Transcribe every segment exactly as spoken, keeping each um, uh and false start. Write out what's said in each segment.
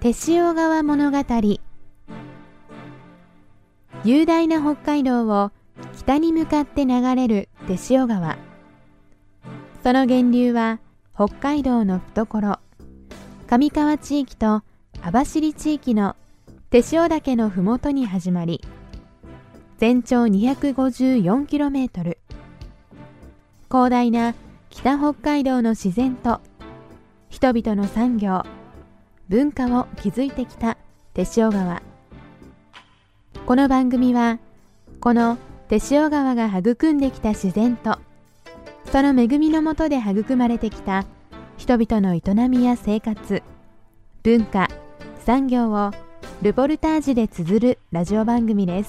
手塩川物語。雄大な北海道を北に向かって流れる手塩川。その源流は北海道の懐、上川地域と網走地域の手塩岳のふもとに始まり、全長 にひゃくごじゅうよんキロメートル、広大な北北海道の自然と人々の産業、文化を築いてきた手塩川。この番組はこの手塩川が育んできた自然とその恵みのもとで育まれてきた人々の営みや生活、文化、産業をルポルタージュで綴るラジオ番組です。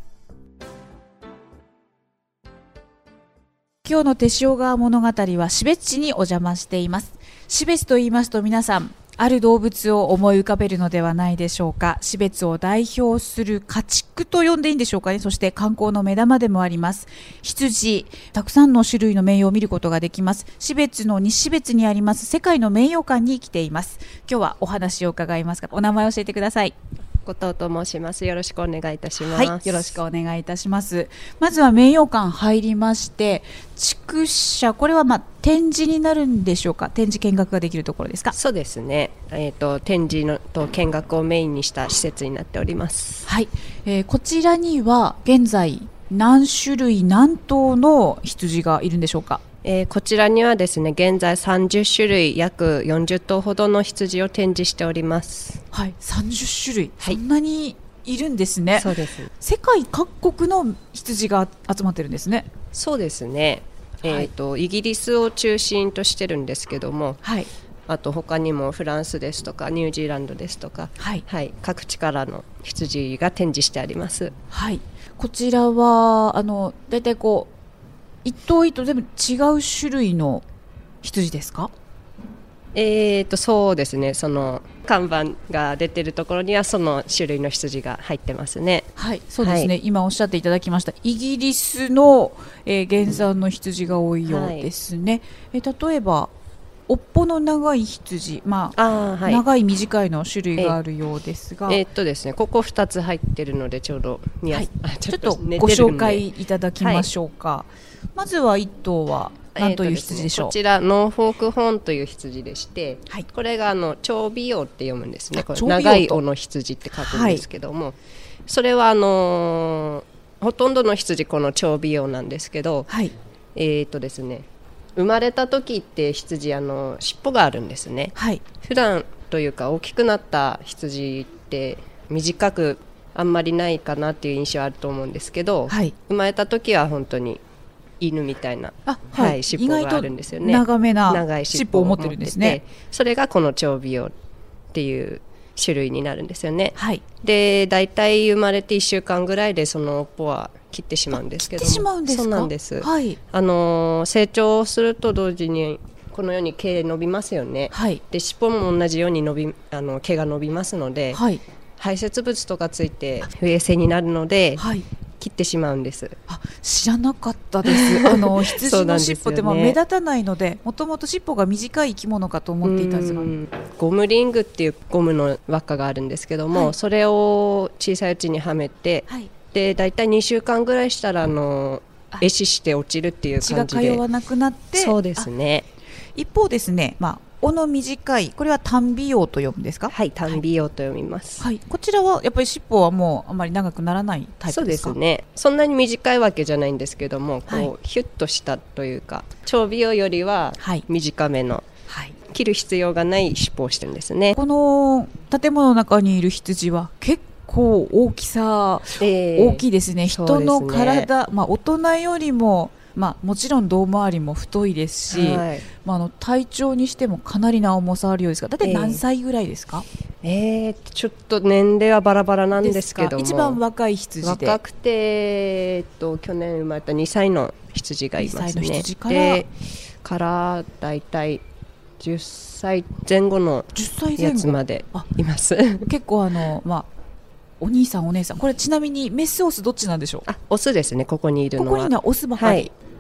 今日の手塩川物語は標津市にお邪魔しています。標津と言いますと皆さんある動物を思い浮かべるのではないでしょうか。標津を代表する家畜と呼んでいいんでしょうかね。そして観光の目玉でもあります羊、たくさんの種類の名誉を見ることができます。標津の西標津にあります世界の名誉館に来ています。今日はお話を伺いますが、お名前を教えてください。 後藤と申します。よろしくお願いいたします。 はい、よろしくお願いいたします。まずは名誉館入りまして、畜舎、これはまあ展示になるんでしょうか。展示見学ができるところですか。 そうですね、えー、と展示のと見学をメインにした施設になっております。 はい、えー、こちらには現在何種類何頭の羊がいるんでしょうか。 えー、こちらにはですね、現在さんじゅっしゅるい約よんじゅっとうほどの羊を展示しております。 はい、さんじゅっしゅるい、 はい、 そんなにいるんですね。 そうです。 世界各国の羊が集まってるんですね。 そうですね、えーとはい、イギリスを中心としてるんですけども、はい、あと他にもフランスですとかニュージーランドですとか、はいはい、各地からの羊が展示してあります。 はい、こちらはあのだいたいこう一頭一頭全部違う種類の羊ですか。 えーとそうですね、その看板が出てるところにはその種類の羊が入ってますね。 はい、そうですね、はい、今おっしゃっていただきましたイギリスの、えー、原産の羊が多いようですね、はい、えー、例えば尾っぽの長い羊、まああ、はい、長い短いの種類があるようですが、 えー、っとですね、ここふたつ入ってるのでちょうど見やす、 はい、 ちょっとご紹介いただきましょうか、はい、まずはいっとうは何という羊でしょう。 えー、とですね、こちらノーフォークホーンという羊でして、はい、これがあの長尾葉って読むんですね。これ長い尾の羊って書くんですけども、はい、それはあのー、ほとんどの羊この長尾葉なんですけど、はい、えーとですね、生まれた時って羊あの尻尾があるんですね、はい、普段というか大きくなった羊って短くあんまりないかなっていう印象あると思うんですけど、はい、生まれた時は本当に犬みたいな、あ、はいはい、尻尾があるんですよね。 長めな尻尾を持ってるんですね。 それがこの長尾葉っていう種類になるんですよね、はい、でだいたい生まれていっしゅうかんぐらいでその尾っぽは切ってしまうんですけども。 切ってしまうんですか。 そうなんです、 はい、 あのー、成長すると同時にこのように毛伸びますよね、はい、で尻尾も同じように伸びあの毛が伸びますので、はい、排泄物とかついて不衛生になるので、はい、切ってしまうんです。 あ、知らなかったですあの羊の尻尾ってまあ目立たないので、もともと尻尾が短い生き物かと思っていたんですが、 ゴムリングっていうゴムの輪っかがあるんですけども、はい、それを小さいうちにはめて、はい、でだいたいにしゅうかんぐらいしたらあの壊死して落ちるっていう感じで血が通わなくなって。 そうですね。 一方ですね、まあ尾の短いこれは短尾葉と読むんですか。 はい、短尾葉と読みます、 はい、こちらはやっぱり尻尾はもうあまり長くならないタイプですか。 そうですね、そんなに短いわけじゃないんですけども、こう、はい、ヒュッとしたというか長尾葉よりは短めの、はい、切る必要がない尻尾をしてるんですね。 この建物の中にいる羊は結構大きさ、えー、大きいですね。人の体、ね、まあ、大人よりもまあ、もちろん胴回りも太いですし、はい、まあ、あの体長にしてもかなりな重さあるようですが、だいたい何歳ぐらいですか。 えー、えー、ちょっと年齢はバラバラなんですけども、 一番若い羊で若くて、えー、っと去年生まれたにさいの羊がいますね。にさいの羊からでからだいたいじゅっさいぜん後のやつまでいます。 結構あの、まあ、お兄さんお姉さん、これちなみにメスオスどっちなんでしょう。 あ、オスですね。ここにいるのはここにはオスばかり、はい、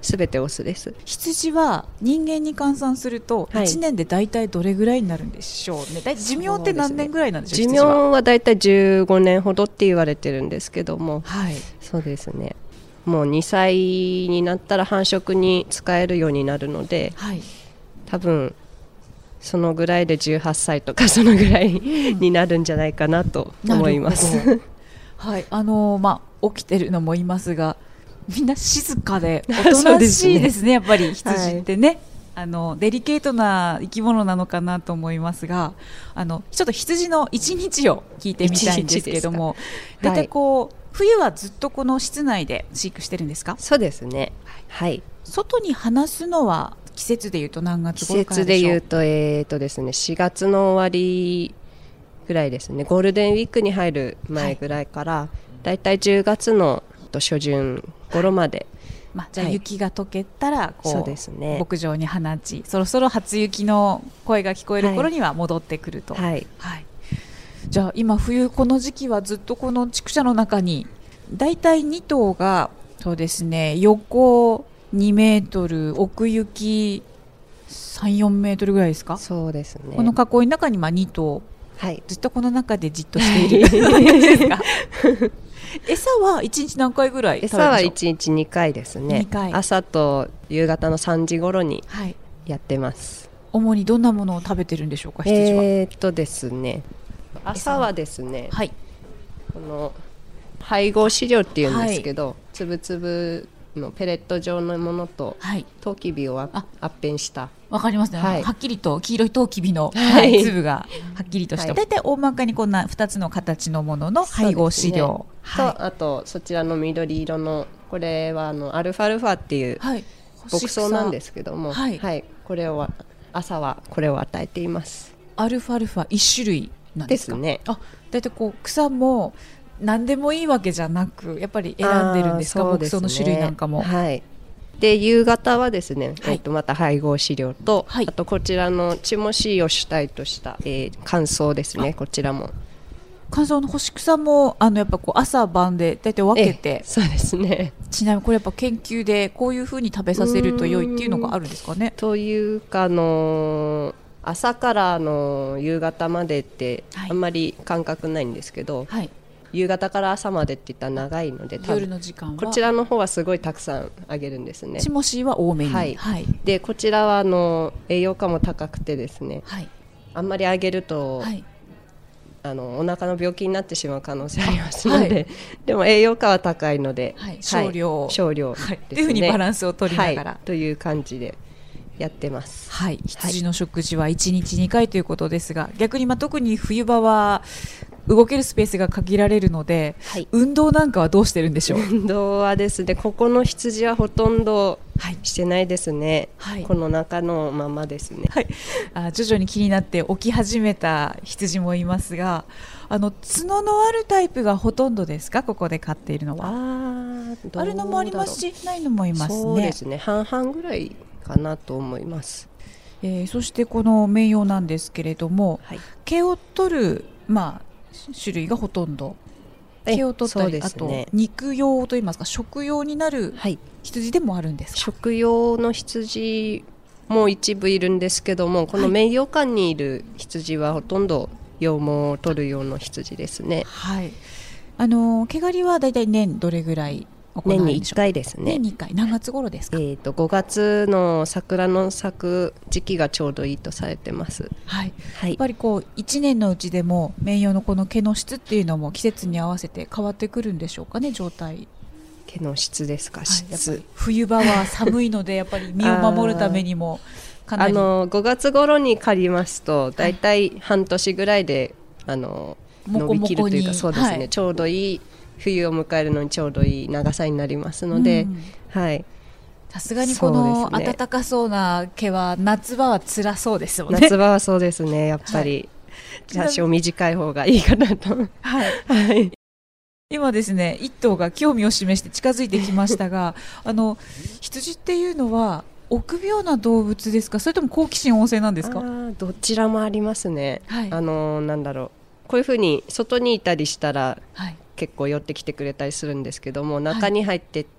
すべてオスです。 羊は人間に換算するといちねんでだいたいどれぐらいになるんでしょうね。だい寿命って何年ぐらいなんでしょう。 寿命はだいたいじゅうごねんほどって言われてるんですけども、 はい、 そうですね。もうにさいになったら繁殖に使えるようになるので、はい、多分そのぐらいでじゅうはっさいとかそのぐらいになるんじゃないかなと思います。 はい、あのー、まあ起きてるのもいますが、みんな静かでおとなしいですね。やっぱり羊ってね、はい、あのデリケートな生き物なのかなと思いますが、あのちょっと羊の一日を聞いてみたいんですけども、大体こう、はい、冬はずっとこの室内で飼育してるんですか？ そうですね、はい、 外に放すのは季節でいうと何月頃からでしょう？ 季節でいうと、えーとですね、しがつの終わりぐらいですね。ゴールデンウィークに入る前ぐらいから、はい、だいたいじゅうがつの初旬頃まで、はい、 まあ、じゃあ雪が溶けたらこう、 そうですね、 牧場に放ち、そろそろ初雪の声が聞こえる頃には戻ってくると、 はいはい、じゃあ今冬この時期はずっとこの畜舎の中にだいたいに頭がそうですね、横にメートル、奥行きさん、よんメートルぐらいですか？ そうですね。 この囲いの中にまあに頭、 はい、 ずっとこの中でじっとしている感じですか？餌はいちにち何回ぐらい食べるんでしょう？ 餌はいちにちにかいですね。にかい、朝と夕方のさんじ頃にやってます、 はい、主にどんなものを食べてるんでしょうか、羊は？ えーっとですね、朝はですね、はい、この配合飼料っていうんですけど、はい、つぶつぶのペレット状のものと、はい、トウキビをあっぺんした、 わかりますね、はい、はっきりと黄色いトウキビの、はい、粒がはっきりとした、はい、だいたい大まかにこんなふたつの形のものの配合飼料、 ね、はい、とあとそちらの緑色のこれはあのアルファルファっていう牧草なんですけども、はいはい、これを朝はこれを与えています。 アルファルファいっしゅるいなんですか？ ですね。 あ、だいたいこう草も何でもいいわけじゃなくやっぱり選んでるんですか？牧草の種類なんかも。 はい、で夕方はですね、はい、えー、とまた配合飼料と、はい、あとこちらのチモシーを主体とした、えー、乾燥ですね。こちらも乾燥の干し草もあのやっぱこう朝晩でだいたい分けて、 そうですね。 ちなみにこれやっぱ研究でこういうふうに食べさせると良いっていうのがあるんですかね？ というかあのー朝からの夕方までってあんまり感覚ないんですけど、はい、夕方から朝までっていったら長いので、 夜の時間はこちらの方はすごいたくさんあげるんですね。 チモシーは多めに、 はいはい、でこちらはあの栄養価も高くてですね、はい、あんまりあげると、はい、あのお腹の病気になってしまう可能性ありますので、はい、でも栄養価は高いので、 はい、少量、 はい、少量ですね、はい、 っていうふうにバランスを取りながら、 はい、という感じでやってます。 はい、羊の食事はいちにちにかいということですが、逆にまあ特に冬場は動けるスペースが限られるので、はい、運動なんかはどうしてるんでしょう？ 運動はですね、ここの羊はほとんどしてないですね、はい、この中のままですね、 はい、あ徐々に気になって起き始めた羊もいますが、あの角のあるタイプがほとんどですか？ここで飼っているのは。ああるのもありますしないのもいますね。 そうですね、半々ぐらいかなと思います。 えー、そしてこの綿羊なんですけれども、はい、毛を取る、まあ、種類がほとんど毛を取ったり、ね、あと肉用といいますか食用になる羊でもあるんですか？ 食用の羊も一部いるんですけども、この綿羊館にいる羊はほとんど羊毛を取る用の羊ですね。 はい、あの毛刈りはだいたい年どれぐらい年にいっかいですね。 年にいっかい。何月頃ですか？ えーとごがつの桜の咲く時期がちょうどいいとされてます。 はいはい、やっぱりこういちねんのうちでも綿羊のこの毛の質っていうのも季節に合わせて変わってくるんでしょうかね？状態、 毛の質ですか？質、はい、 冬場は寒いのでやっぱり身を守るためにもかなりあのごがつ頃に刈りますとだいたい半年ぐらいで、はい、あの伸びきるというか、そうですね、はい、ちょうどいい冬を迎えるのにちょうどいい長さになりますので、うん、はい、 さすがにこの暖かそうな毛は夏場は辛そうですよね。 夏場はそうですね、やっぱり、はい、多少短い方がいいかなと、はいはい、 今ですね一頭が興味を示して近づいてきましたがあの羊っていうのは臆病な動物ですか？それとも好奇心旺盛なんですか？ あどちらもありますね、はい、あのなんだろう、こういうふうに外にいたりしたら、はい、結構寄ってきてくれたりするんですけども、中に入ってって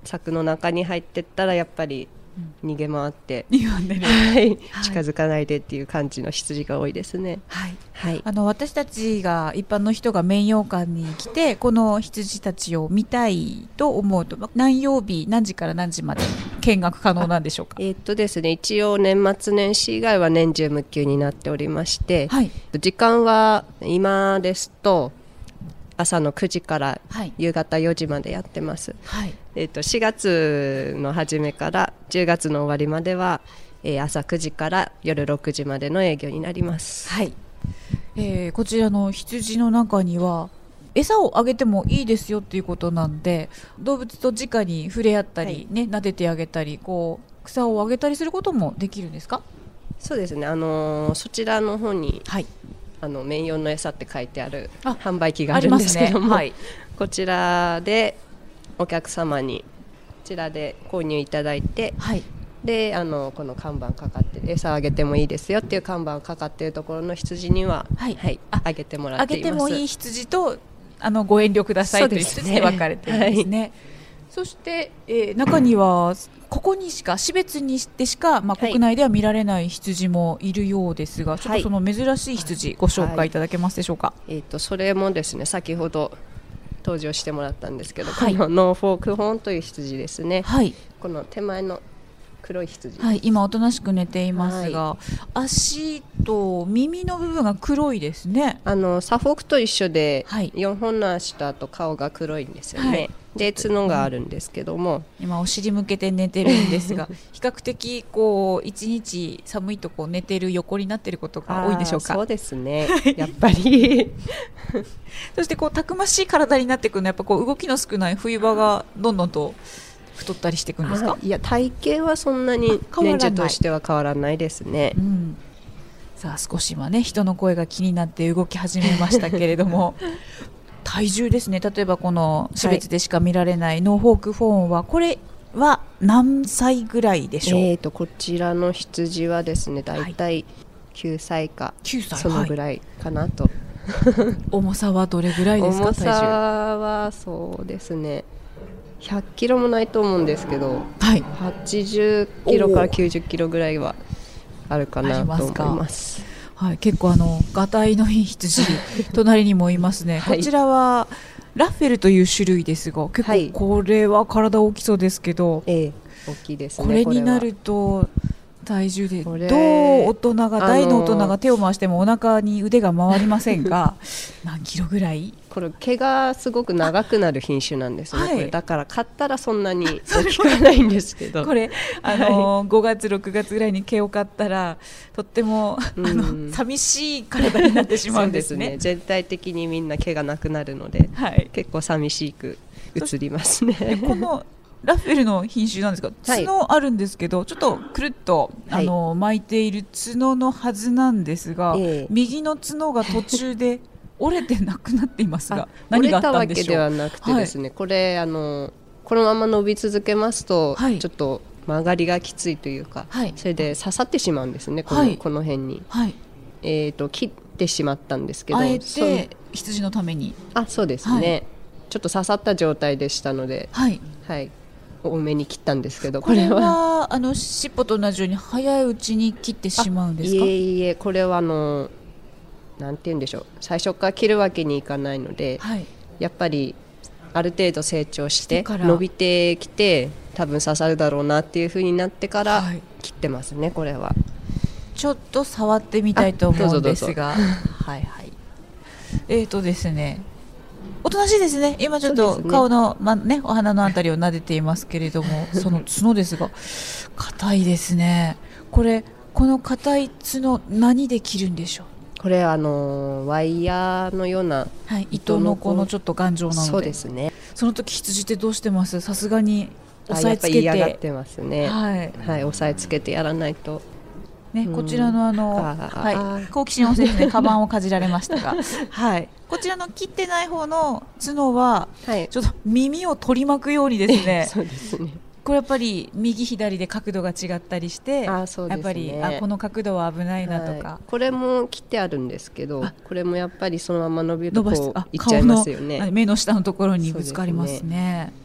柵の中に入ってったらやっぱり逃げ回って、 うん、 はい、近づかないでっていう感じの羊が多いですね。 はいはい、 あの私たちが一般の人が綿羊館に来てこの羊たちを見たいと思うと何曜日何時から何時まで見学可能なんでしょうか。 えーっとですね、一応年末年始以外は年中無休になっておりまして、はい、時間は今ですと朝のくじから夕方よじまでやってます。はい、えー、としがつの初めからじゅうがつの終わりまでは、えー、朝くじから夜ろくじまでの営業になります。 はい、えー、こちらの羊の中には餌をあげてもいいですよっていうことなんで、動物と直に触れ合ったり、ね、はい、撫でてあげたりこう草をあげたりすることもできるんですか。 そうですね、あのー、そちらの方に、 はい、 あの綿羊の餌って書いてある販売機があるんですけども、ね、はい、こちらでお客様にこちらで購入いただいて、はい、であのこの看板かかって餌あげてもいいですよっていう看板かかっているところの羊には、はいはい、あ, あげてもらっています。 あげてもいい羊とあのご遠慮くださいという羊で分かれてるんですね。はい、そして、えー、中にはここにしか標別にしてしか、まあ、国内では見られない羊もいるようですが、はい、ちょっとその珍しい羊ご紹介いただけますでしょうか。はい、えー、とそれもですね、先ほど登場してもらったんですけど、はい、このノーフォークホーンという羊ですね。はい、この手前の黒い羊、 はい、今おとなしく寝ていますが、はい、足と耳の部分が黒いですね。 あのサフォークと一緒で、はい、よんほんの足とあと顔が黒いんですよね。はい、で角があるんですけども、 今お尻向けて寝てるんですが比較的こう一日寒いとこう寝てる横になっていることが多いんでしょうか。 そうですねやっぱりそしてこうたくましい体になっていくのはやっぱこう動きの少ない冬場がどんどんと太ったりしていくんですか。 いや体型はそんなに年中としては変わらないですね。うん、 さあ少しはね人の声が気になって動き始めましたけれども体重ですね。例えばこの標別でしか見られないノーフォークフォーンはこれは何歳ぐらいでしょう。 えーとこちらの羊はですねだいたいきゅうさいか、きゅうさいそのぐらいかなと、 はい、重さはどれぐらいですか。 重さはそうですねひゃっキロもないと思うんですけど、はい、はちじゅっキロからきゅうじゅっキロぐらいはあるかなと思います。 はい、結構あのがたいのいい羊隣にもいますね。はい、こちらはラッフェルという種類ですが結構これは体大きそうですけど、はい、 ええ、大きいですね。 これになると体重でどう大人が大の大人が手を回してもお腹に腕が回りませんが何キロぐらい。 これ毛がすごく長くなる品種なんですね。はい、これだから買ったらそんなに大きくはないんですけどこれ、あのーはい、ごがつろくがつぐらいに毛を買ったらとっても、うん、あの寂しい体になってしまうんですね。 そうですね、全体的にみんな毛がなくなるので、はい、結構寂しく映りますね。 このラッフェルの品種なんですが角あるんですけど、はい、ちょっとくるっと、はい、あの巻いている角のはずなんですが、えー、右の角が途中で折れてなくなっていますが何があったんでしょう。折れたわけではなくてですね、はい、 これあのこのまま伸び続けますと、はい、ちょっと曲がりがきついというか、はい、それで刺さってしまうんですね、この、はい、この辺に、はい、えーと切ってしまったんですけど、 あえて羊のために。 あそうですね、はい、ちょっと刺さった状態でしたので、はいはい、多めに切ったんですけど、 これはこれはあの尻尾と同じように早いうちに切ってしまうんですか。 いえいえ、これはあのなんて言うんでしょう、最初から切るわけにいかないので、はい、やっぱりある程度成長して伸びてきて多分刺さるだろうなっていう風になってから切ってますね、はい、これは。 ちょっと触ってみたいと思うんですがはいはいえーとですねおとなしいですね。今ちょっと顔の、まね、お鼻のあたりを撫でていますけれどもその角ですが硬いですね。これこの硬い角何で切るんでしょう。 これあのワイヤーのような、 はい、糸のこのちょっと頑丈なので、 そうですね。 その時羊ってどうしてます。さすがに押さえつけて嫌がってますね。はい、はい、押さえつけてやらないとね、こちらのあの、はい、好奇心旺盛ですね。カバンをかじられましたが、はい、こちらの切ってない方の角は、はい、ちょっと耳を取り巻くようにですね。そうですね。これやっぱり右左で角度が違ったりして、あそうですね、やっぱりあこの角度は危ないなとか、はい、 これも切ってあるんですけど、これもやっぱりそのまま伸びるとこういっちゃいますよね。 目の下のところにぶつかりますね。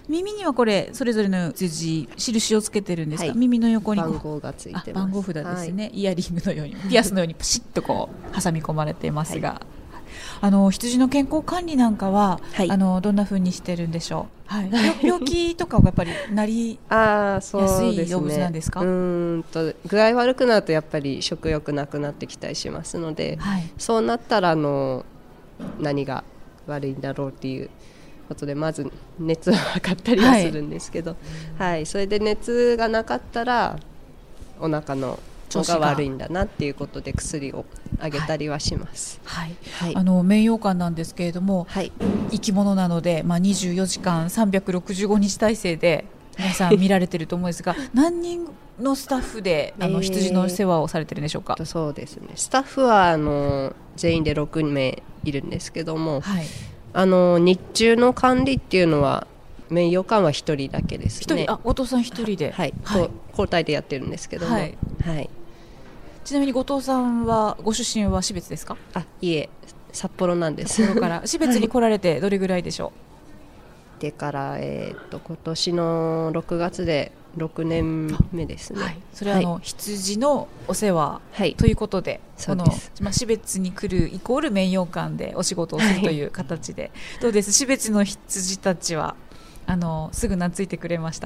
耳にはこれそれぞれの羊印をつけてるんですか、はい、耳の横に番号がついてます。 番号札ですね、はい、イヤリングのようにピアスのようにパシッとこう挟み込まれていますが、はい、あの羊の健康管理なんかは、はい、あのどんな風にしてるんでしょう、はい、病気とかはやっぱりなりやすい動物なんですか？ あ、そうですね、うーんと具合悪くなるとやっぱり食欲なくなってきたりしますので、はい、そうなったらあの何が悪いんだろうっていうことでまず熱を測ったりはするんですけど、はいはい、それで熱がなかったらお腹の調子が悪いんだなっていうことで薬をあげたりはします、 はいはい、あの名誉館なんですけれども、はい、生き物なので、まあ、にじゅうよじかんさんびゃくろくじゅうごにち体制で皆さん見られていると思うんですが何人のスタッフであの羊の世話をされているんでしょうか？ えー、そうですね、スタッフはあの全員でろくめいいるんですけども、はい、あの日中の管理っていうのは名誉館はひとりだけですね。 ひとり、あ、後藤さんひとりで、 はい、はい、交代でやってるんですけども、はいはい、 ちなみに後藤さんはご出身は標津ですか？ あ、いえ、札幌なんです。 札幌から標津に来られてどれぐらいでしょう？ でから、えー、っと今年のろくがつでろくねんめですね、はい、 それはあの、はい、羊のお世話、はい、ということで、この、まあ、標津に来るイコール名誉館でお仕事をするという形で、はい、どうです、標津の羊たちはあのすぐ懐いてくれました？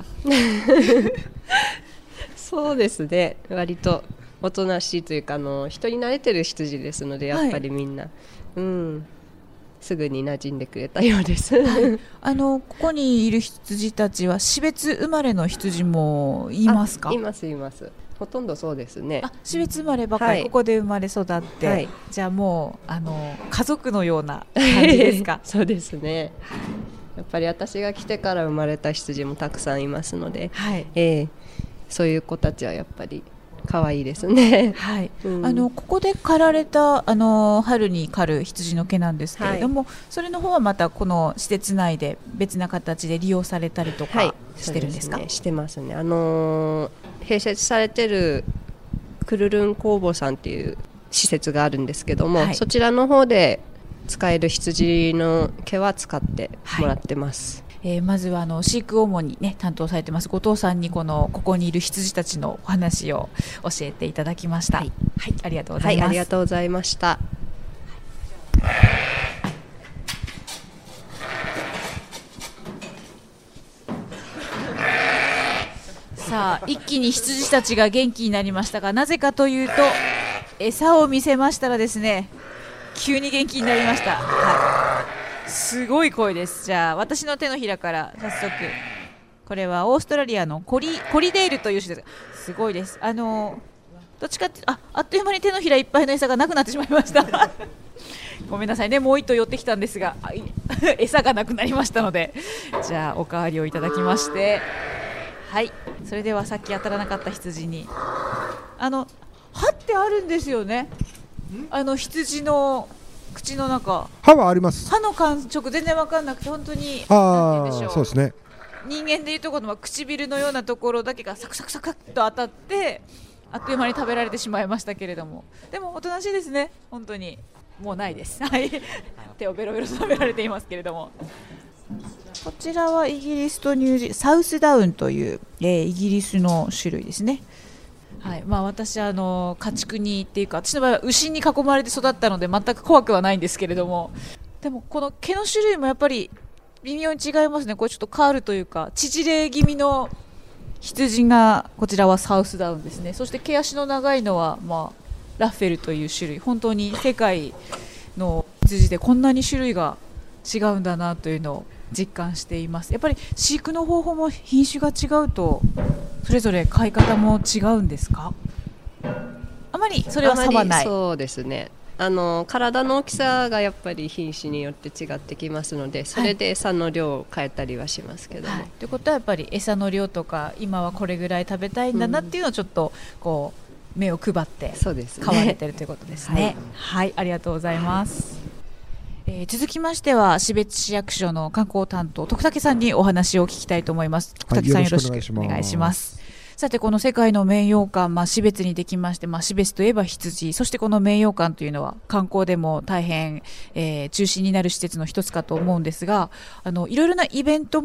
そうですね、割とおとなしいというか、あの人に慣れてる羊ですのでやっぱりみんな、はい、うん、すぐに馴染んでくれたようです、はい、 あのここにいる羊たちは標津生まれの羊もいますか？ いますいます、ほとんどそうですね。 あ、標津生まればかり、はい、ここで生まれ育って、はい、じゃあもうあの家族のような感じですか？ そうですね、やっぱり私が来てから生まれた羊もたくさんいますので、はい、えー、そういう子たちはやっぱり可愛いですね、はい、うん、 あのここで刈られたあの春に刈る羊の毛なんですけれども、はい、それの方はまたこの施設内で別な形で利用されたりとかしてるんですか？ はい、してますね、あのー、併設されてるクルルン工房さんっていう施設があるんですけども、はい、そちらの方で使える羊の毛は使ってもらってます、はい、 えー、まずはあの飼育を主に、ね、担当されてます後藤さんにこのここにいる羊たちのお話を教えていただきました、はいはい、ありがとうございます、 はい、ありがとうございました。 さあ一気に羊たちが元気になりましたが、なぜかというと餌を見せましたらですね、急に元気になりました、はい、すごい声です。じゃあ私の手のひらから早速、これはオーストラリアのコリ、コリデールという種です。すごいです。あのどっちかってああっという間に手のひらいっぱいの餌がなくなってしまいましたごめんなさいね、もう一頭寄ってきたんですが餌がなくなりましたので、じゃあおかわりをいただきまして、はい、それではさっき当たらなかった羊にあの歯ってあるんですよね。あの羊の口の中、 歯はあります。 歯の感触全然分かんなくて、本当にあー、そうですね、 人間でいうところの唇のようなところだけがサクサクサクっと当たってあっという間に食べられてしまいましたけれども、でもおとなしいですね。本当にもうないです、はい、手をベロベロ食べられていますけれども、こちらはイギリスとニュージーサウスダウンという、えー、イギリスの種類ですね。はい、まあ、私あの家畜にっていうか、私の場合は牛に囲まれて育ったので全く怖くはないんですけれども、でもこの毛の種類もやっぱり微妙に違いますね。これちょっとカールというか縮れ気味の羊が、こちらはサウスダウンですね。そして毛足の長いのは、まあ、ラッフェルという種類、本当に世界の羊でこんなに種類が違うんだなというのを実感しています。やっぱり飼育の方法も品種が違うとそれぞれ飼い方も違うんですか？あまりそれは差はない。 そうですね、あの体の大きさがやっぱり品種によって違ってきますので、それで餌の量を変えたりはしますけども、はい、 ということはやっぱり餌の量とか今はこれぐらい食べたいんだなっていうのをちょっとこう目を配って飼われてるということですね。はい、はい、ありがとうございます。えー、続きましては標津市役所の観光担当徳武さんにお話を聞きたいと思います。徳武さん、よろしくお願いします。さてこの世界の名誉館、まあ、標津にできまして、まあ、標津といえば羊、そしてこの名誉館というのは観光でも大変、えー、中心になる施設の一つかと思うんですが、あのいろいろなイベントも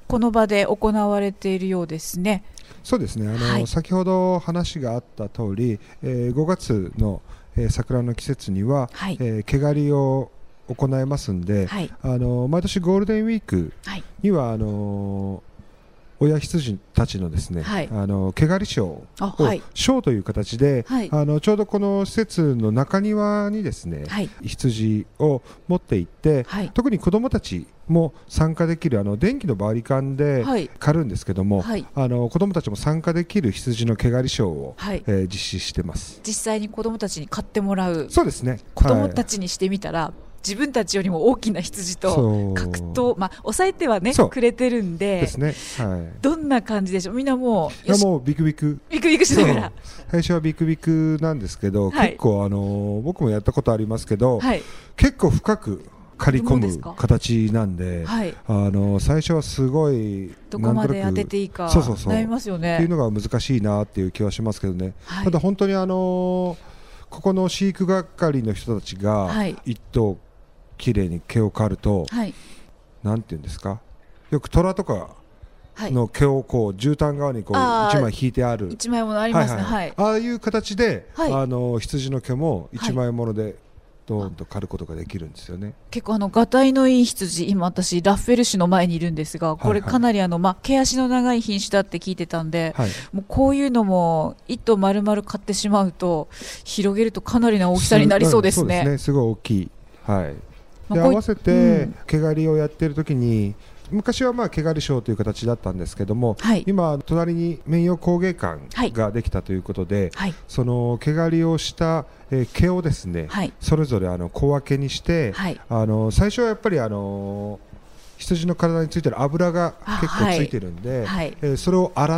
この場で行われているようですね。 そうですね、あの、 はい、 先ほど話があった通り、えー、ごがつの、えー、桜の季節には、はい、えー、毛刈りを行いますんで、はい、あの毎年ゴールデンウィークには、はい、あの親羊たちのですね、はい、あの毛刈りショーを、はい、ショーという形で、はい、あのちょうどこの施設の中庭にですね、はい、羊を持って行って、はい、特に子どもたちも参加できるあの電気のバリカンで刈るんですけども、はい、あの子どもたちも参加できる羊の毛刈りショーを、はい、えー、実施してます。 実際に子どもたちに刈ってもらう。 そうですね、 子どもたちにしてみたら、はい、自分たちよりも大きな羊と格闘、まあ、抑えては、ね、くれてるん で, です、ね、はい、どんな感じでしょう。みんなもういやもうビクビクビクビクしながら最初はビクビクなんですけど、はい、結構あの僕もやったことありますけど、はい、結構深く刈り込む形なんで、はい、あの最初はすごいどこまで当てていいか悩みますよね。 っていうのが難しいなっていう気はしますけどね、はい、ただ本当にあのここの飼育係の人たちが一頭きれいに毛を刈ると、はい、なんていうんですか、よく虎とかの毛をこう絨毯側にこう一枚引いてある一枚ものありますね、はいはいはい、 ああいう形で、はい、あの羊の毛も一枚ものでドーンと刈ることができるんですよね。 結構あのがたいのいい羊、今私ラッフェル種の前にいるんですが、これかなりあの、まあ、毛足の長い品種だって聞いてたんで、はい、もうこういうのも一頭丸々刈ってしまうと広げるとかなりな大きさになりそうですね。 そうですね、すごい大きい、はい、で合わせて毛刈りをやっている時に、昔はまあ毛刈りショーという形だったんですけども、はい、今隣に綿陽工芸館ができたということで、はい、その毛刈りをした、えー、毛をですね、はい、それぞれあの小分けにして、はい、あの最初はやっぱりあの羊の体についてる油が結構ついてるんで、はい、えー、それを洗って、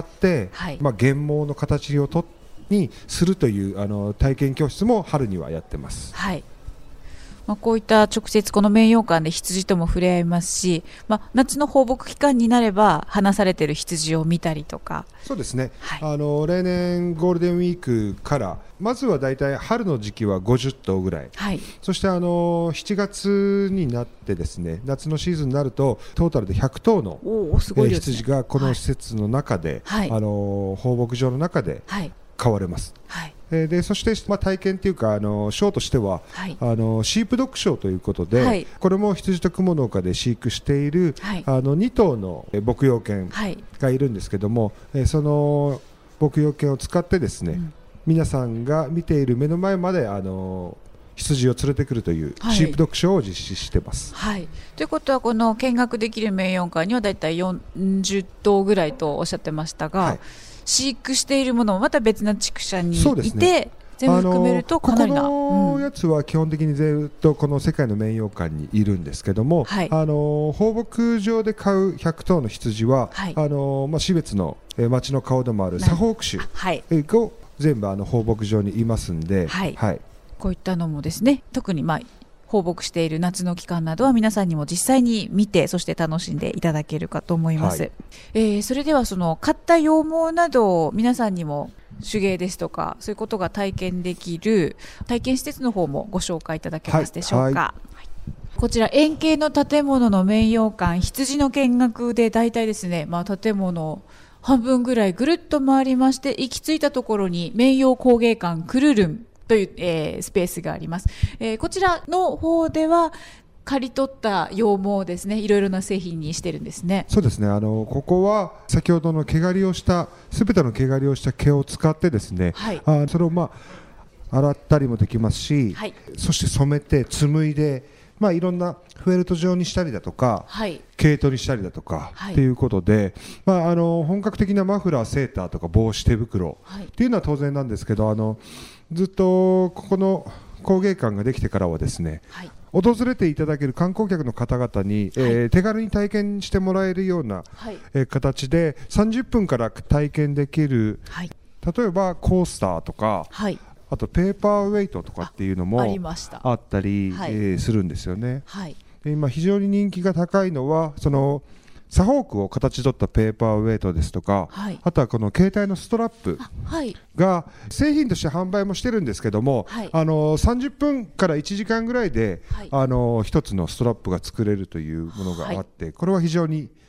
はい、まあ、原毛の形をとにするというあの体験教室も春にはやってます。 はい、まあ、こういった直接この綿陽館で羊とも触れ合いますし、まあ、夏の放牧期間になれば放されている羊を見たりとか。 そうですね、はい、あの例年ゴールデンウィークからまずはだいたい春の時期はごじゅっとうぐらい、はい、そしてあのしちがつになってですね、夏のシーズンになるとトータルでひゃくとうの羊がこの施設の中で、はい、あの放牧場の中で飼われます。はい、でそして、まあ、体験というかあのショーとしては、はい、あのシープドッグショーということで、はい、これも羊と雲農家で飼育している、はい、あのにとうの牧羊犬がいるんですけども、はい、その牧羊犬を使ってですね、うん、皆さんが見ている目の前まであの羊を連れてくるというシープドッグショーを実施してます。 はいはい、ということはこの見学できる綿陽館にはだいたいよんじゅっとうぐらいとおっしゃってましたが、はい、飼育しているものもまた別な畜産にいて、ね、全部含めるとかなりな、 ここのやつは基本的にずっとこの世界の綿陽館にいるんですけども、はい、あの放牧場で飼うひゃくとうの羊は、はい、あのまあ、標津の町の顔でもあるサフォーク種が全部あの放牧場にいますんで、はいはい、 こういったのもですね、特にまあ放牧している夏の期間などは皆さんにも実際に見て、そして楽しんでいただけるかと思います。はい、えー、それではその買った羊毛などを皆さんにも手芸ですとかそういうことが体験できる体験施設の方もご紹介いただけますでしょうか。はいはい、こちら円形の建物の綿陽館、羊の見学でだいたいですね、まあ、建物半分ぐらいぐるっと回りまして、行き着いたところに綿陽工芸館クルルンという、えー、スペースがあります。えー、こちらの方では刈り取った羊毛をですね、いろいろな製品にしてるんですね。 そうですね、あのここは先ほどの毛刈りをしたすべての毛刈りをした毛を使ってですね、はい、あそれをまあ洗ったりもできますし、はい、そして染めて紡いで、まあ、いろんなフェルト状にしたりだとか、はい、毛糸にしたりだとか、はい、ということで、まあ、あの本格的なマフラー、セーターとか帽子、手袋、はい、っていうのは当然なんですけど、あのずっとここの工芸館ができてからはですね、はい、訪れていただける観光客の方々に、はい、えー、手軽に体験してもらえるような、はい、えー、形でさんじゅっぷんから体験できる、はい、例えばコースターとか、はい、あとペーパーウェイトとかっていうのも あ, あったり、はい、えー、するんですよね。はい、で今非常に人気が高いのはそのサフォークを形取ったペーパーウェイトですとか、はい、あとはこの携帯のストラップが製品として販売もしてるんですけども、はい、あのさんじゅっぷんからいちじかんぐらいで、はい、あの一つのストラップが作れるというものがあって、はい、これは非常に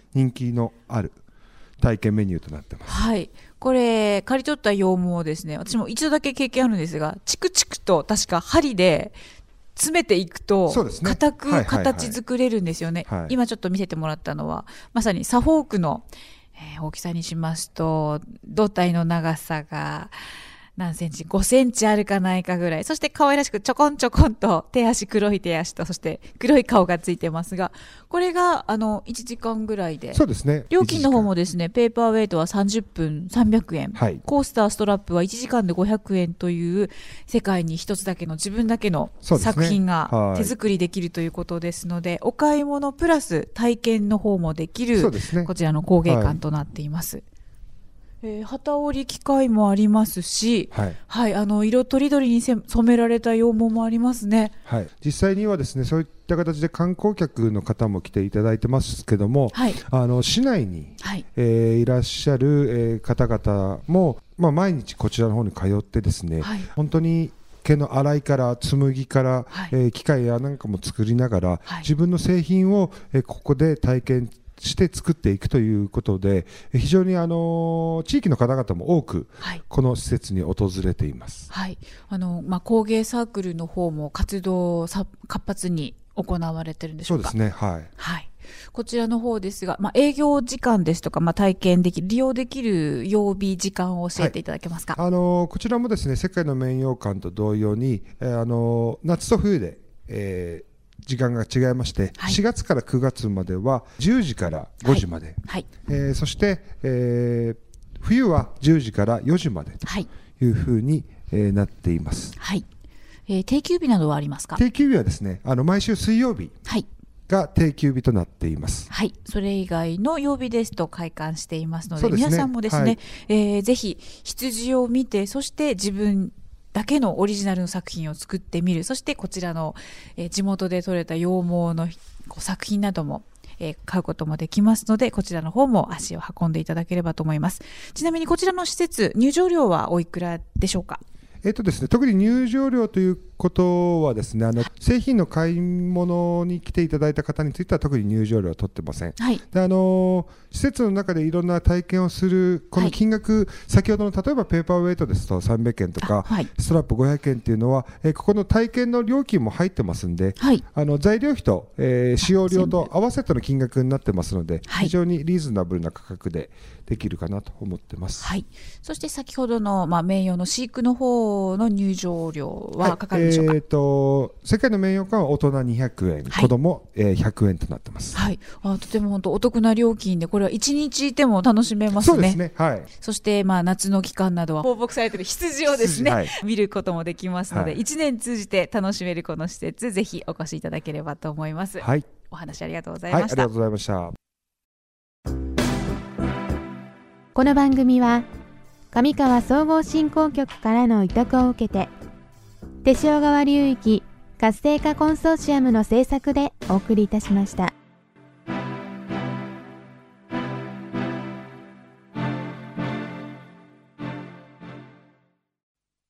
人気のある体験メニューとなってます。 はい、これ刈り取った羊毛をですね、私も一度だけ経験あるんですが、チクチクと確か針で詰めていくと硬く形作れるんですよね。今ちょっと見せてもらったのはまさにサフォークの、えー、大きさにしますと胴体の長さが何センチ、ごセンチあるかないかぐらい、そして可愛らしくちょこんちょこんと手足、黒い手足とそして黒い顔がついてますが、これがあのいちじかんぐらいで、 そうですね、 料金の方もですね、ペーパーウェイトはさんじゅっぷんさんびゃくえん、はい、コースターストラップはいちじかんでごひゃくえんという世界に一つだけの自分だけの作品が手作りできるということですので、で、お買い物プラス体験の方もできる、ね、こちらの工芸館となっています。はい、えー、機織り機械もありますし、はいはい、あの色とりどりに染められた羊毛もありますね。はい、 実際にはですね、そういった形で観光客の方も来ていただいてますけども、はい、あの市内に、はいえー、いらっしゃる、えー、方々も、まあ、毎日こちらの方に通ってですね、はい、本当に毛の洗いから紡ぎから、はいえー、機械やなんかも作りながら、はい、自分の製品を、えー、ここで体験して作っていくということで、非常にあの地域の方々も多くこの施設に訪れています。 はい、あのまあ、工芸サークルの方も活動さ活発に行われてるんでしょうか。 そうですね、はいはい、こちらの方ですが、まあ、営業時間ですとか、まあ、体験できる利用できる曜日時間を教えていただけますか。 はい、あのこちらもですね、世界の綿羊館と同様に、えー、あの夏と冬で、えー時間が違いまして、はい、しがつからくがつまではじゅうじからごじまで、はいはいえー、そして、えー、冬はじゅうじからよじまでというふうに、えー、なっています。 はいえー、定休日などはありますか。 定休日はですね、あの毎週水曜日が定休日となっています。 はい、それ以外の曜日ですと開館していますの で, で、ね、皆さんもですね、はいえー、ぜひ羊を見て、そして自分だけのオリジナルの作品を作ってみる、そしてこちらの、えー、地元で採れた羊毛の作品なども、えー、買うこともできますので、こちらの方も足を運んでいただければと思います。ちなみにこちらの施設、入場料はおいくらでしょうか。 えーとですね、特に入場料ということはですね、あの製品の買い物に来ていただいた方については特に入場料は取ってません。はい、であの施設の中でいろんな体験をするこの金額、はい、先ほどの例えばペーパーウェイトですとさんびゃくえんとか、はい、ストラップごひゃくえんっていうのは、えー、ここの体験の料金も入ってますんで、はい、あの材料費と、えー、使用料と合わせての金額になってますので、はい、非常にリーズナブルな価格でできるかなと思ってます。 はい、そして先ほどの、まあ、綿羊の飼育の方の入場料はかかるでしょうか。はい、えーと世界の綿羊館は大人にひゃくえん、はい、子供、えー、ひゃくえんとなってます。 はい、あとても本当お得な料金で、これはいちにちいても楽しめますね。 そうですね、はい、 そして、まあ、夏の期間などは放牧されている羊をですね、はい、見ることもできますので、はい、いちねん通じて楽しめるこの施設、ぜひお越しいただければと思います。はい、お話ありがとうございました。はい、ありがとうございました。 この番組は上川総合振興局からの委託を受けて、手塩川流域活性化コンソーシアムの制作でお送りいたしました。